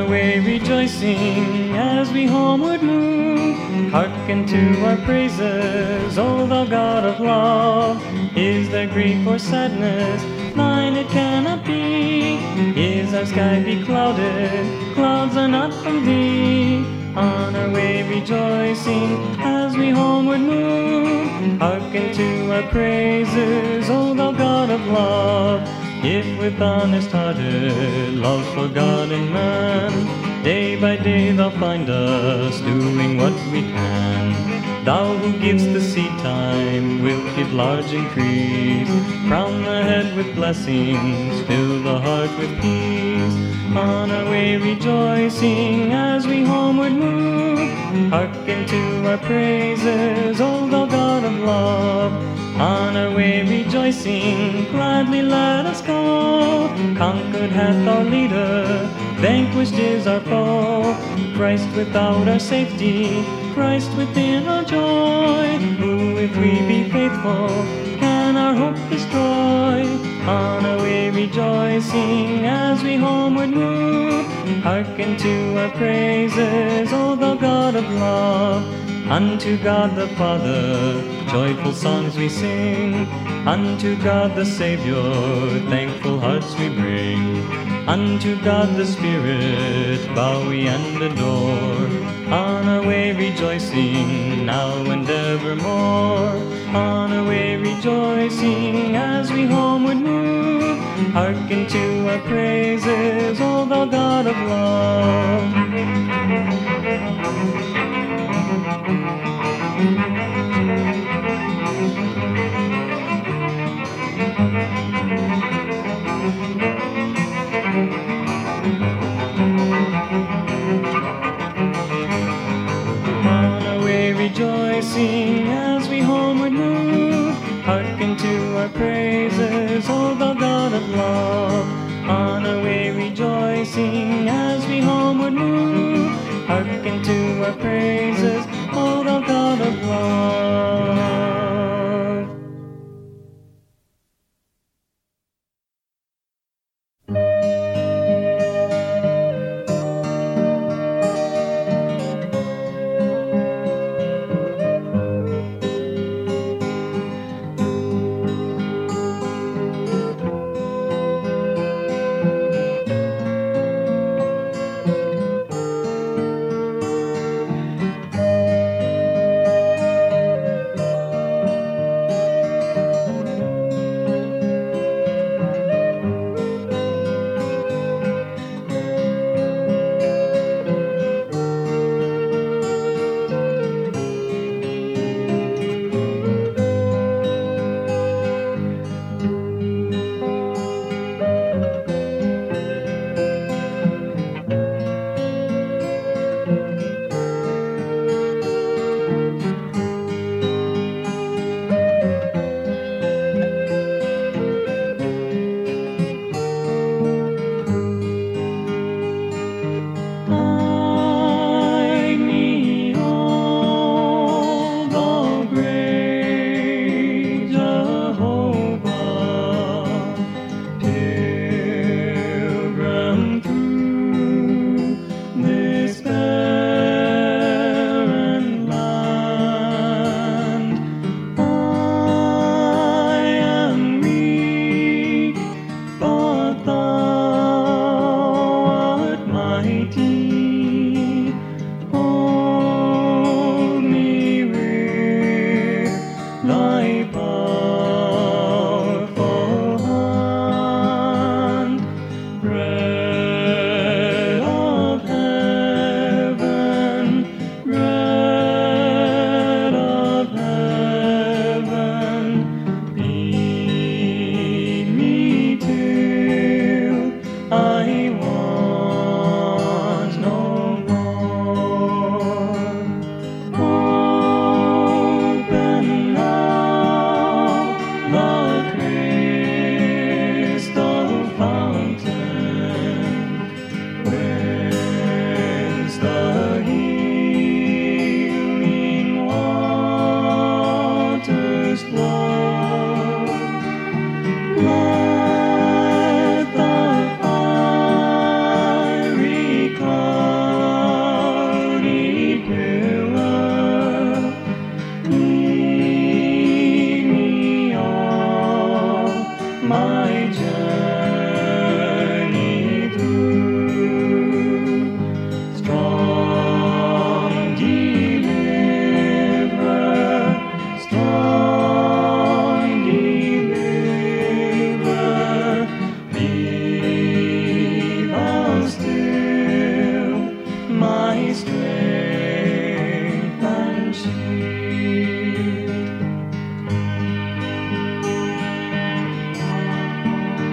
way rejoicing as we homeward move. Hearken to our praises, O thou God of love. Is there grief or sadness? Thine it cannot be. Is our sky beclouded? Clouds are not from thee. On our way rejoicing as we homeward move. Hearken to our praises, O thou God of love. If with honest-hearted love for God and man, day by day thou find us doing what we can. Thou who givest the seed time wilt give large increase. Crown the head with blessings, fill the heart with peace. On our way rejoicing as we homeward move. Hearken to our praises, O thou God of love. On our way rejoicing, gladly let us go. Conquered hath our leader, vanquished is our foe. Christ without our safety, Christ within our joy. Who, if we be faithful, can our hope destroy? On our way rejoicing as we homeward move. Hearken to our praises, O thou God of love. Unto God the Father, joyful songs we sing. Unto God the Savior, thankful hearts we bring. Unto God the Spirit, bow we and adore. On our way rejoicing, now and evermore. On our way rejoicing as we homeward move. Hearken to our praises, O thou God of love. On our way rejoicing as we homeward move. Hearken to our praises, O thou God of love. On our way rejoicing as we homeward move. Hearken to our praises, O thou God of love. my journey through. Strong deliverer, strong deliverer, be thou still my strength and shield.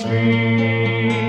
free.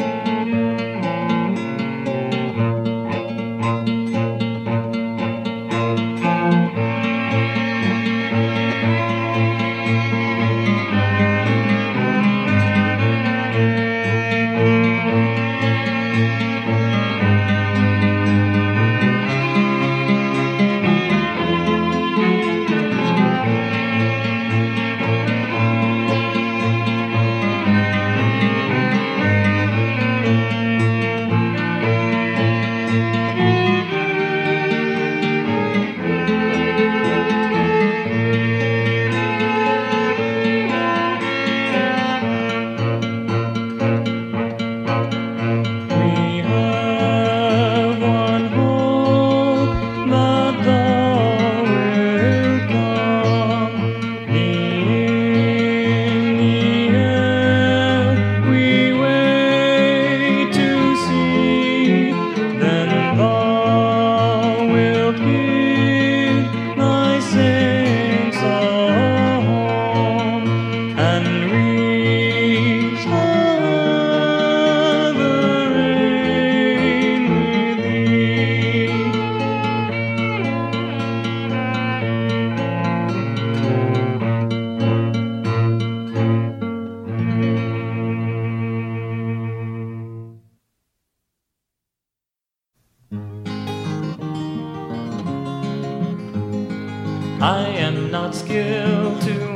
I am not skilled to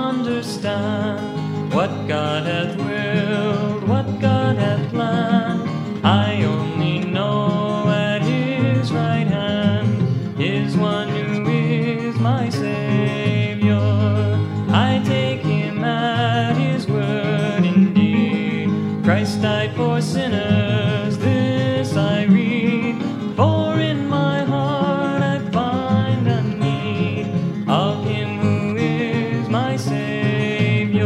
understand what God hath willed, what God hath planned. I only know at His right hand is one who is my Savior. I take Him at His word indeed. Christ died for sinners, this I read. For in my heart I find a need of Him who is my Savior.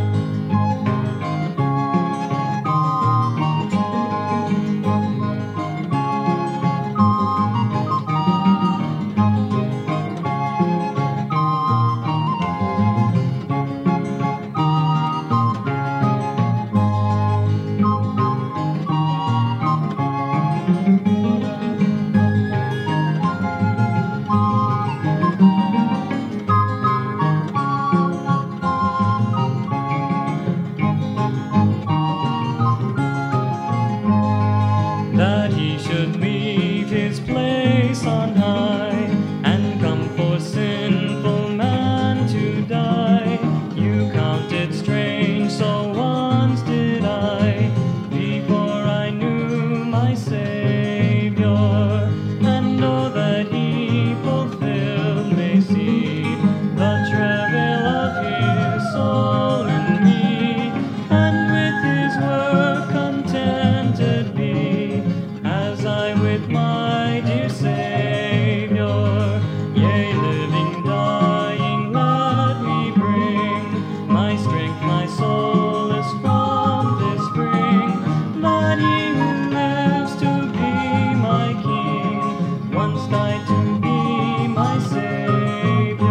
That He should leave His place on high and come for sinful man to die. You count it strange, so once did I, before I knew my Savior. And oh, that He fulfilled may see the travail of His soul in me, and with His work contented be, as I with my dear Savior. Yea, living, dying, let me bring my strength, my solace from this spring. That He who lives to be my King once died to be my Savior.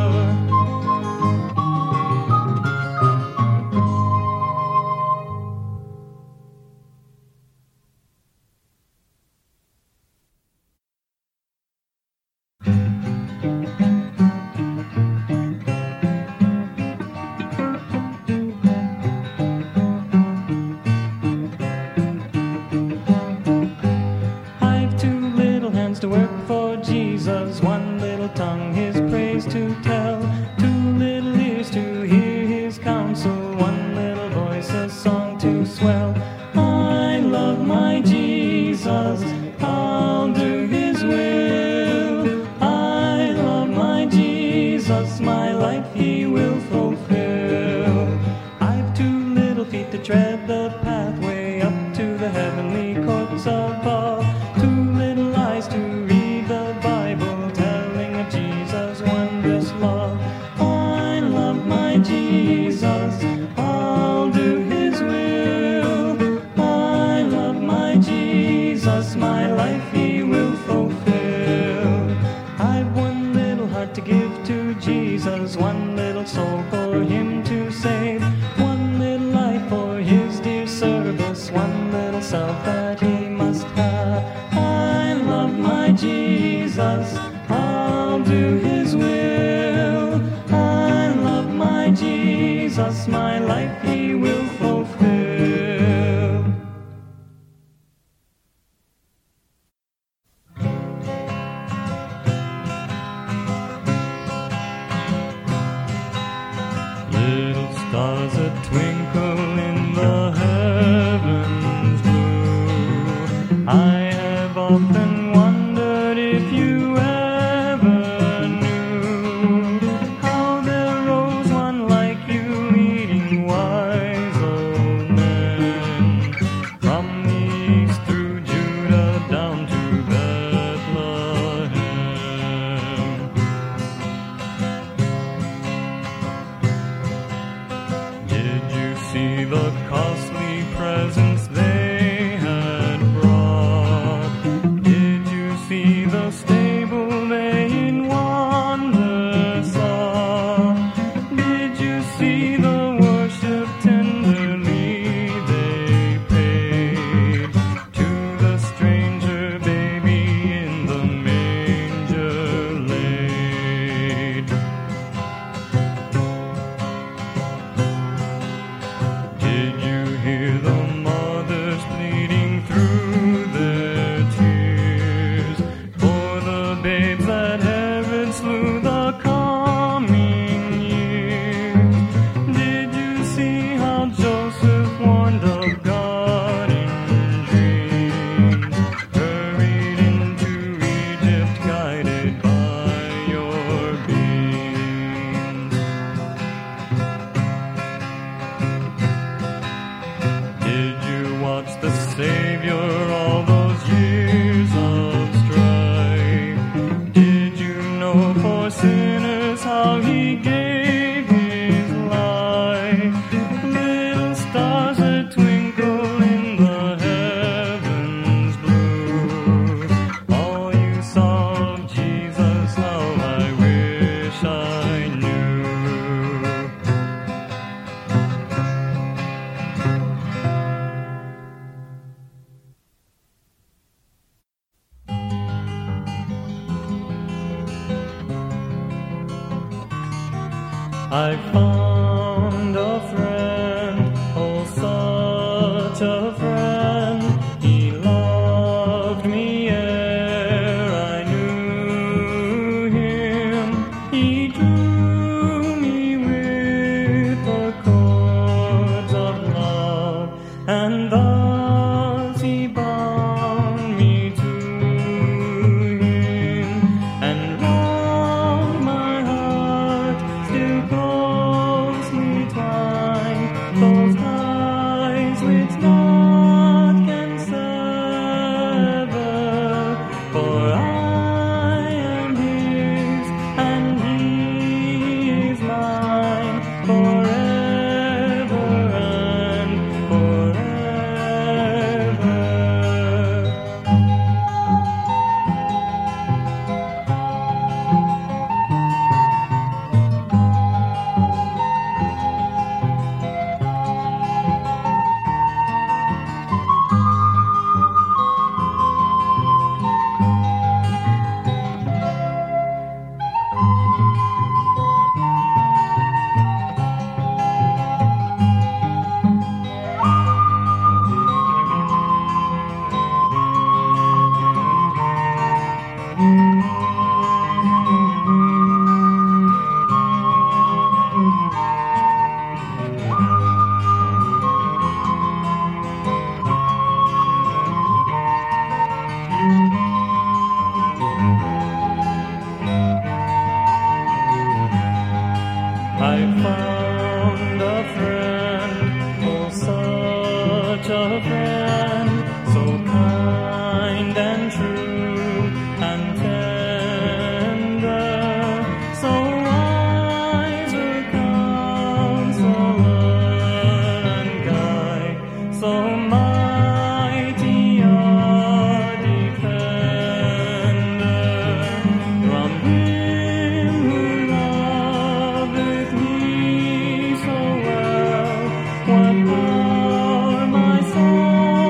I've two little hands to work for Jesus, one little tongue His praise to tell, two little ears to hear His counsel, one little voice a song to swell. I love my Jesus, I'll do His will. I love my Jesus, my life He will fulfill. I've two little feet to tread the pathway up to the heavenly courts above, two little eyes to read the Bible, telling of Jesus' wondrous love. I love my Jesus, I'll do His will. I love my Jesus, my life He will fulfill. I've one little heart to give to Jesus, one little soul for Him to save, one little life for Him I found a friend, oh such a friend. He loved me ere I knew him. He drew me with the cords of love, and thus he bound me to him, and round my heart still closely twined those ties which naught can sever. For I am his and he is mine forever and forever. I found a friend, oh such a friend, so kind and true and tender, so wise a counselor and guide, so mighty a defender. From him who loveth me so well, what power my soul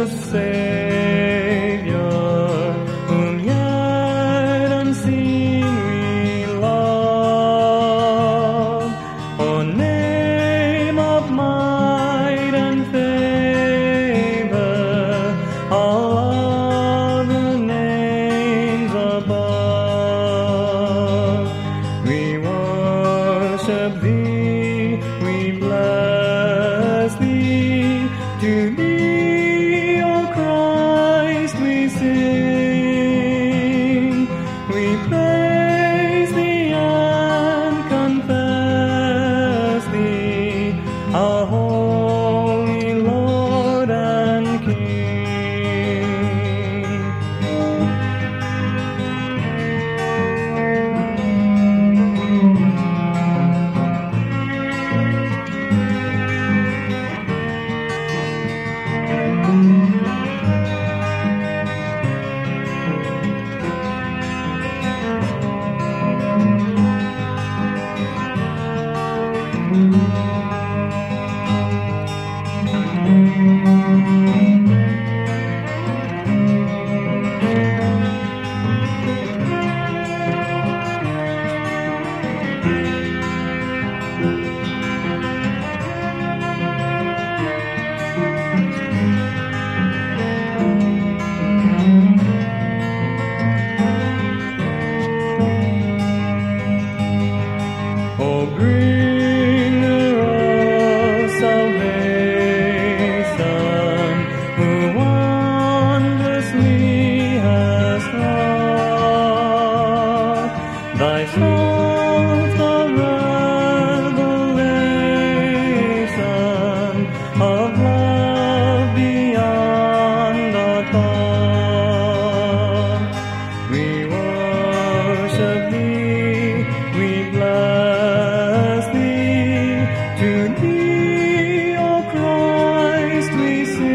precious Savior, whom yet unseen we love. O name of might and favor, all other names above. We worship Thee, we bless Thee, to Thee, O Christ, we sing. We praise Thee and confess Thee, our holy Lord and King. O bringer of salvation, who wondrously hast wrought, Thyself the revelation of love beyond our thought. We worship Thee, we bless Thee, to Thee, O Christ, we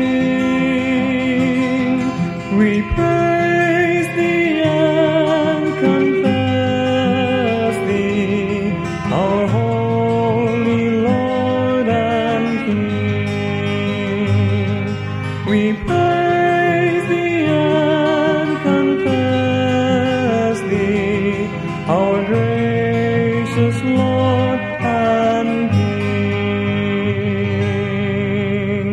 sing. We praise Thee and confess Thee, our holy Lord and King. We praise Thee and confess Thee, our gracious Lord and King.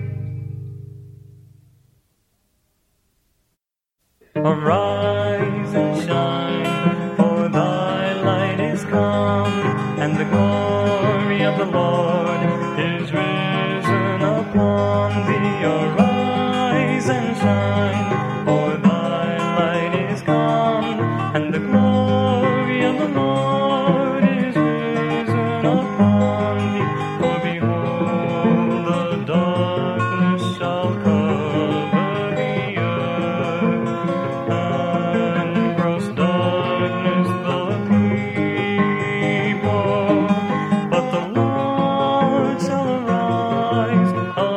Arise and shine, for Thy light is come, and the glory of the Lord is risen upon thee. Arise and shine, for Thy light is come, and the glory of the Lord is risen upon thee. For behold, the darkness shall cover the earth, and gross darkness the people. But the Lord shall arise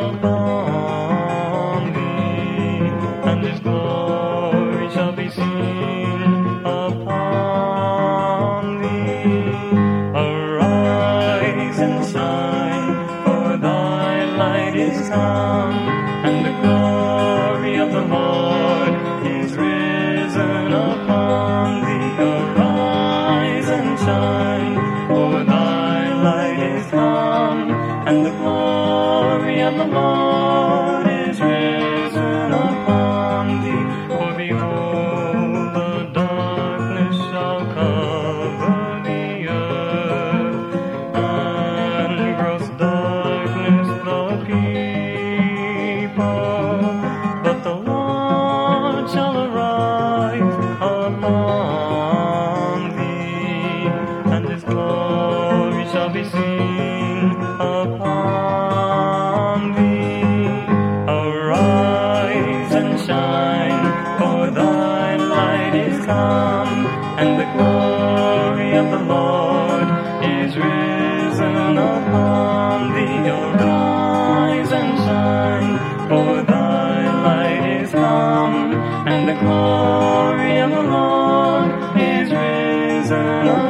upon thee, and His glory shall be seen upon thee. Arise and shine, for Thy light is come, and the glory of the Lord is risen upon thee. Arise and shine, for Thy light is come, and the glory of the Lord is risen upon thee. For behold, the darkness shall cover the earth, and gross darkness the people. But the Lord shall arise upon thee, and His glory shall be seen upon thee. Arise and shine, for Thy light is come, and the glory of the Lord is risen upon thee. Arise and shine, for Thy light is come, and the glory of the Lord is risen upon thee.